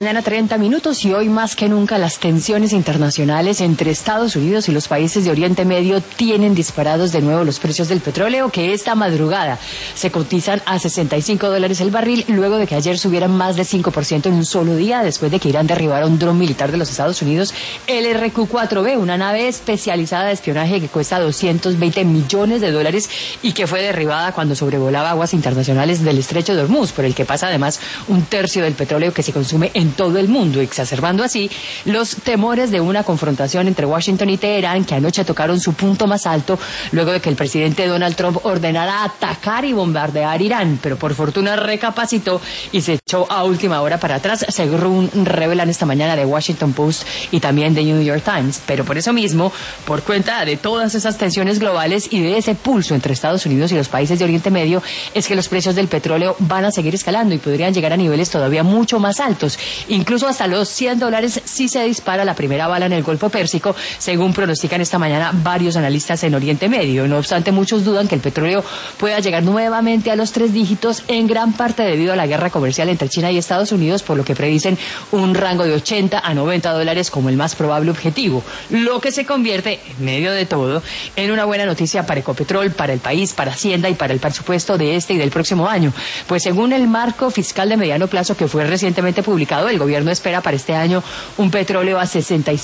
Mañana 30 minutos y hoy más que nunca las tensiones internacionales entre Estados Unidos y los países de Oriente Medio tienen disparados de nuevo los precios del petróleo, que esta madrugada se cotizan a $65 el barril, luego de que ayer subieran más de 5% en un solo día, después de que Irán derribara un dron militar de los Estados Unidos, el RQ-4B, una nave especializada de espionaje que cuesta $220 millones y que fue derribada cuando sobrevolaba aguas internacionales del estrecho de Hormuz, por el que pasa además un tercio del petróleo que se consume en todo el mundo, exacerbando así los temores de una confrontación entre Washington y Teherán, que anoche tocaron su punto más alto luego de que el presidente Donald Trump ordenara atacar y bombardear Irán, pero por fortuna recapacitó y se echó a última hora para atrás, según revelan esta mañana The Washington Post y también The New York Times. Pero por eso mismo, por cuenta de todas esas tensiones globales y de ese pulso entre Estados Unidos y los países de Oriente Medio, es que los precios del petróleo van a seguir escalando y podrían llegar a niveles todavía mucho más altos. Incluso hasta los $100 si se dispara la primera bala en el Golfo Pérsico, según pronostican esta mañana varios analistas en Oriente Medio. No obstante, muchos dudan que el petróleo pueda llegar nuevamente a los 3 dígitos, en gran parte debido a la guerra comercial entre China y Estados Unidos, por lo que predicen un rango de $80 a $90 como el más probable objetivo, lo que se convierte, en medio de todo, en una buena noticia para Ecopetrol, para el país, para Hacienda y para el presupuesto de este y del próximo año. Pues según el marco fiscal de mediano plazo que fue recientemente publicado, el gobierno espera para este año un petróleo a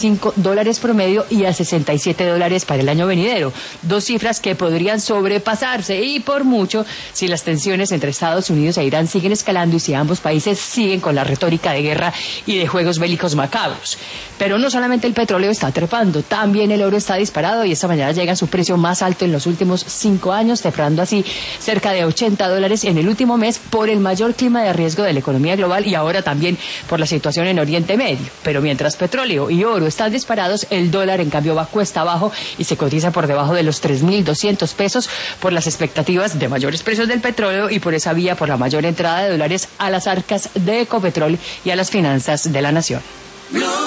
$65 promedio y a $67 para el año venidero, 2 cifras que podrían sobrepasarse y por mucho si las tensiones entre Estados Unidos e Irán siguen escalando y si ambos países siguen con la retórica de guerra y de juegos bélicos macabros. Pero no solamente el petróleo está trepando, también el oro está disparado y esta mañana llega a su precio más alto en los últimos 5 años, cifrando así cerca de $80 en el último mes por el mayor clima de riesgo de la economía global y ahora también por la situación en Oriente Medio. Pero mientras petróleo y oro están disparados, el dólar en cambio va cuesta abajo y se cotiza por debajo de los 3.200 pesos por las expectativas de mayores precios del petróleo y por esa vía por la mayor entrada de dólares a las arcas de Ecopetrol y a las finanzas de la nación.